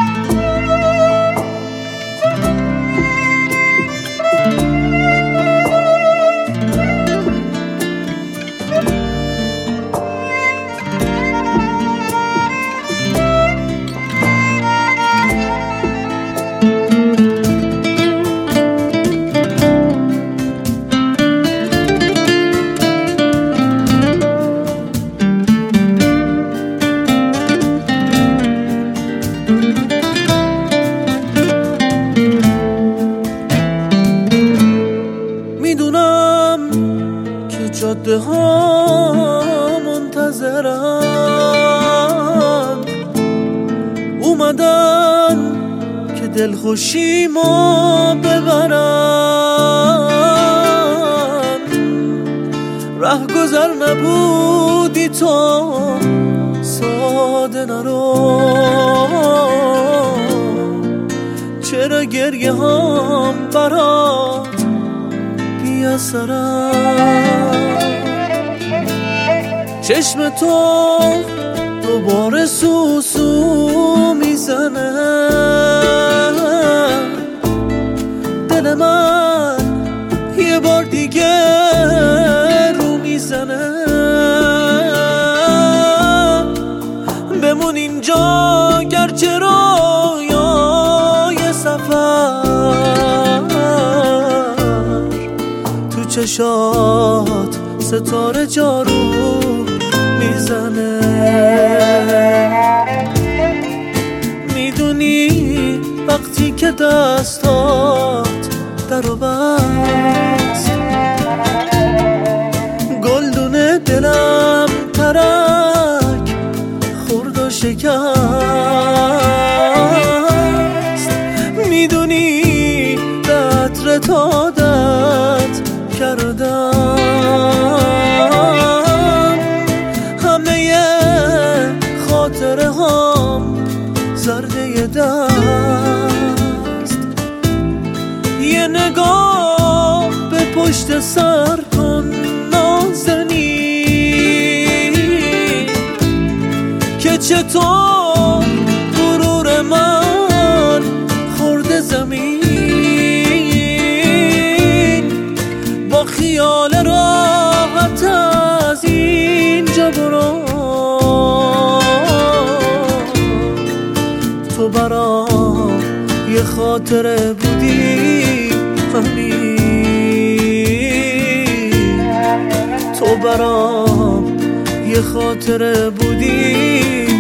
میدونم که جاده ها منتظرن، اومدن که دلخوشی ما ببرن. ره گذر نبودی تو ساده نرو، چرا گریه هم برات بی اثرم. چشم تو دوباره سوسو میزنه، دل من یه بار دیگه رو میزنه. بمون اینجا گرچه رویای سفر، تو چشات ستاره جارو میزنه. میدونی وقتی که دستات درو بست، گلدون دلم ترک خورد و شکست. میدونی عطرت عادت کردم، همه خاطره هم زرده دست. یه نگاه به پشت سر کن نازنین، که چطور غرور من خورده زمین. با خیال راحت از اینجا برو، تو برام یه خاطره بودی همین، تو برام یه خاطره بودی